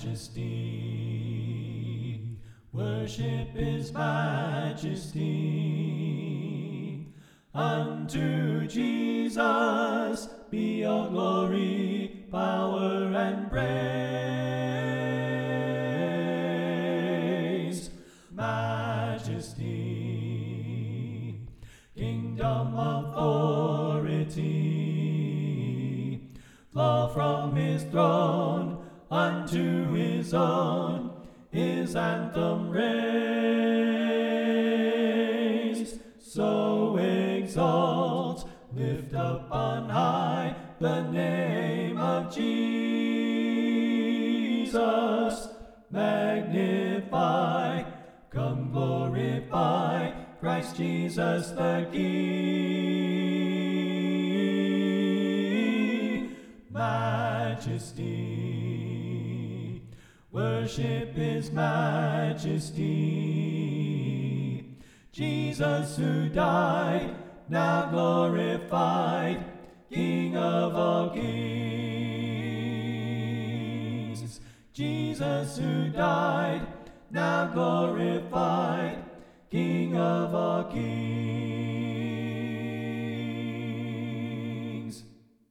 majesty. Worship his majesty. Unto Jesus be all glory, power, and praise. Majesty, kingdom, authority, flow from his throne unto his own, his anthem raise. So exalt, lift up on high the name of Jesus. Magnify, come glorify Christ Jesus the King. Majesty, worship his majesty. Jesus who died, now glorified, King of all kings. Jesus who died, now glorified, King of all kings.